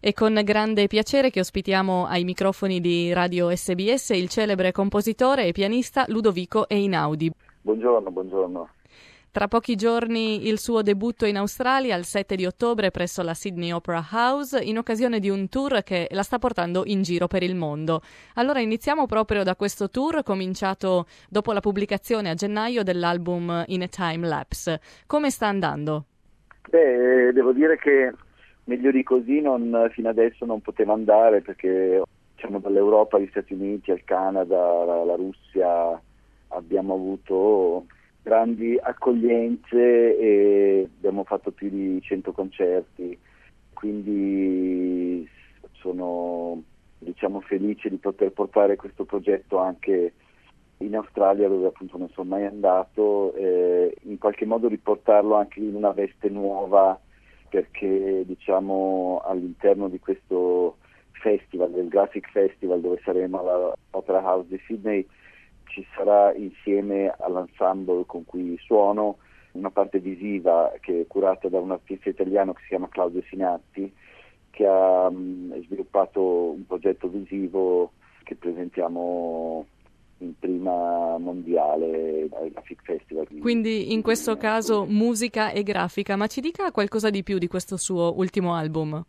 È con grande piacere che ospitiamo ai microfoni di Radio SBS il celebre compositore e pianista Ludovico Einaudi. Buongiorno. Tra pochi giorni il suo debutto in Australia, il 7 di ottobre presso la Sydney Opera House, in occasione di un tour che la sta portando in giro per il mondo. Allora iniziamo proprio da questo tour, cominciato dopo la pubblicazione a gennaio dell'album In a Time Lapse. Come sta andando? Devo dire che meglio di così fino adesso non poteva andare, perché dall'Europa agli Stati Uniti al Canada, la Russia abbiamo avuto grandi accoglienze e abbiamo fatto più di 100 concerti, quindi sono felice di poter portare questo progetto anche in Australia, dove appunto non sono mai andato, in qualche modo riportarlo anche in una veste nuova, perché all'interno di questo festival, del Graphic Festival, dove saremo all'Opera House di Sydney, ci sarà, insieme all'ensemble con cui suono, una parte visiva che è curata da un artista italiano che si chiama Claudio Sinatti, che ha sviluppato un progetto visivo che presentiamo in prima mondiale al Graphic Festival. Quindi in questo caso musica e grafica, ma ci dica qualcosa di più di questo suo ultimo album?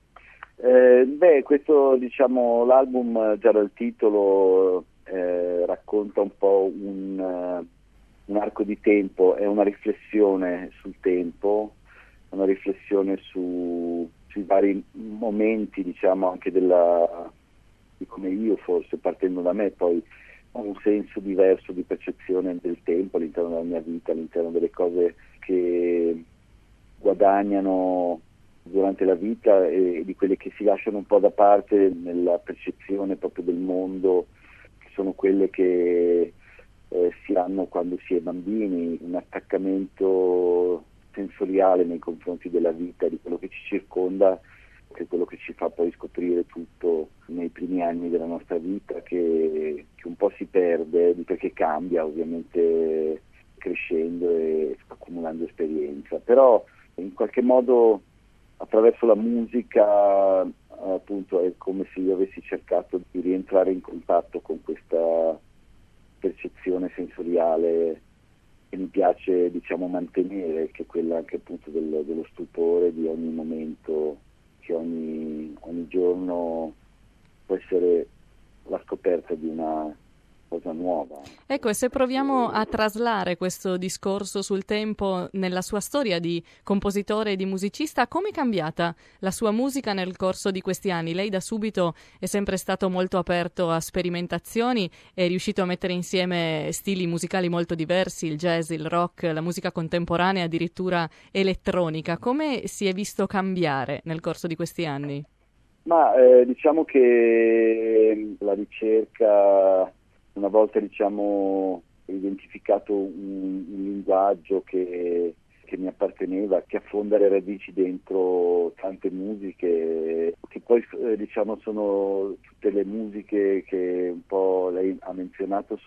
Questo l'album, già dal titolo, racconta un po' un arco di tempo, è una riflessione sul tempo, una riflessione sui vari momenti, anche di come io, forse partendo da me, poi ho un senso diverso di percezione del tempo all'interno della mia vita, all'interno delle cose che guadagnano durante la vita e di quelle che si lasciano un po' da parte nella percezione proprio del mondo, che sono quelle che si hanno quando si è bambini, un attaccamento sensoriale nei confronti della vita, di quello che ci circonda, che è quello che ci fa poi scoprire tutto nei primi anni della nostra vita, che un po' si perde, perché cambia ovviamente crescendo e accumulando esperienza. Però in qualche modo attraverso la musica appunto è come se io avessi cercato di rientrare in contatto con questa percezione sensoriale che mi piace mantenere, che è quella anche appunto dello stupore di ogni momento, che ogni giorno può essere la scoperta di una cosa nuova. Ecco, e se proviamo a traslare questo discorso sul tempo nella sua storia di compositore e di musicista, come è cambiata la sua musica nel corso di questi anni? Lei da subito è sempre stato molto aperto a sperimentazioni, è riuscito a mettere insieme stili musicali molto diversi, il jazz, il rock, la musica contemporanea, addirittura elettronica. Come si è visto cambiare nel corso di questi anni? Ma diciamo che la ricerca, una volta identificato un linguaggio che mi apparteneva, che affonda le radici dentro tante musiche, che poi sono tutte le musiche che un po' lei ha menzionato,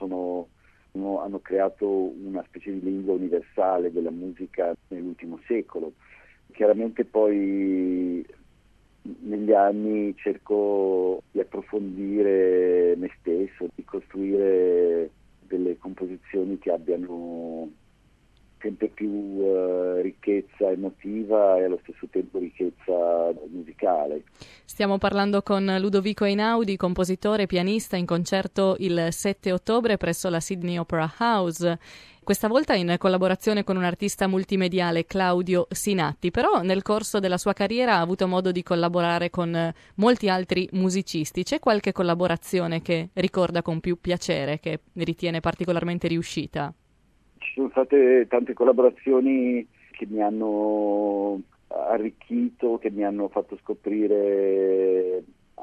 hanno creato una specie di lingua universale della musica nell'ultimo secolo. Chiaramente poi negli anni cerco di approfondire me stesso, di costruire delle composizioni che abbiano sempre più ricchezza emotiva e allo stesso tempo ricchezza musicale. Stiamo parlando con Ludovico Einaudi, compositore e pianista, in concerto il 7 ottobre presso la Sydney Opera House. Questa volta in collaborazione con un artista multimediale, Claudio Sinatti, però nel corso della sua carriera ha avuto modo di collaborare con molti altri musicisti. C'è qualche collaborazione che ricorda con più piacere, che ritiene particolarmente riuscita? Ci sono state tante collaborazioni che mi hanno arricchito, che mi hanno fatto scoprire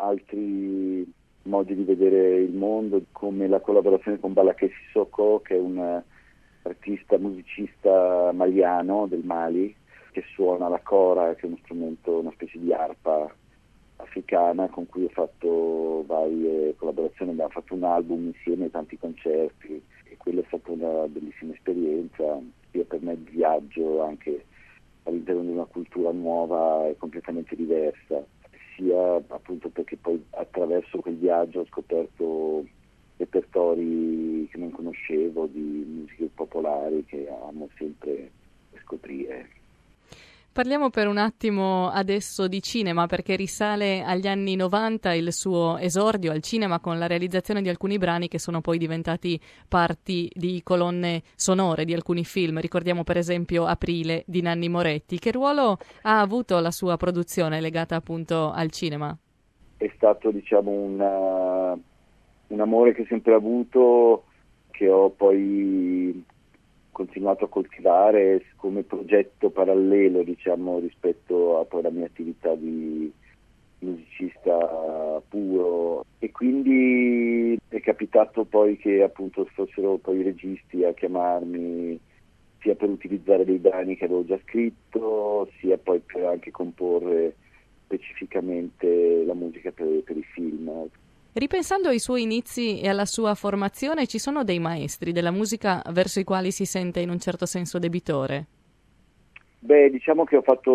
altri modi di vedere il mondo, come la collaborazione con Balaké Sissoko, che è un artista musicista maliano del Mali, che suona la kora, che è uno strumento, una specie di arpa africana, con cui ho fatto varie collaborazioni, abbiamo fatto un album insieme, tanti concerti, e quella è stata una bellissima esperienza, sia per me di viaggio anche all'interno di una cultura nuova e completamente diversa, sia appunto perché poi attraverso quel viaggio ho scoperto repertori che non conoscevo di musiche popolari che amo sempre scoprire. Parliamo per un attimo adesso di cinema, perché risale agli anni 90 il suo esordio al cinema con la realizzazione di alcuni brani che sono poi diventati parti di colonne sonore di alcuni film. Ricordiamo per esempio Aprile di Nanni Moretti. Che ruolo ha avuto la sua produzione legata appunto al cinema? È stato, diciamo, un amore che ho sempre avuto, che ho poi continuato a coltivare come progetto parallelo, diciamo, rispetto a poi la mia attività di musicista puro, e quindi è capitato poi che appunto fossero poi i registi a chiamarmi sia per utilizzare dei brani che avevo già scritto, sia poi per anche comporre specificamente la musica per i film. Ripensando ai suoi inizi e alla sua formazione, ci sono dei maestri della musica verso i quali si sente in un certo senso debitore? Beh, diciamo che ho fatto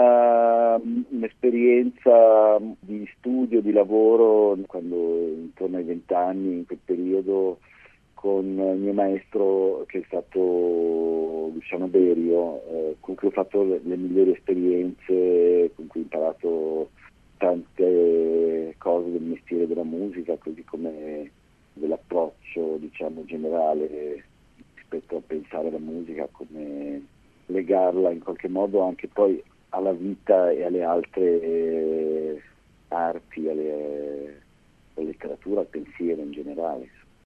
un'esperienza di studio, di lavoro, quando intorno ai 20 anni, in quel periodo, con il mio maestro che è stato Luciano Berio, con cui ho fatto le migliori esperienze, con cui ho imparato tante cose del mestiere della musica, così come dell'approccio, diciamo, generale rispetto a pensare alla musica, come legarla in qualche modo anche poi alla vita e alle altre arti, alla letteratura, al pensiero in generale.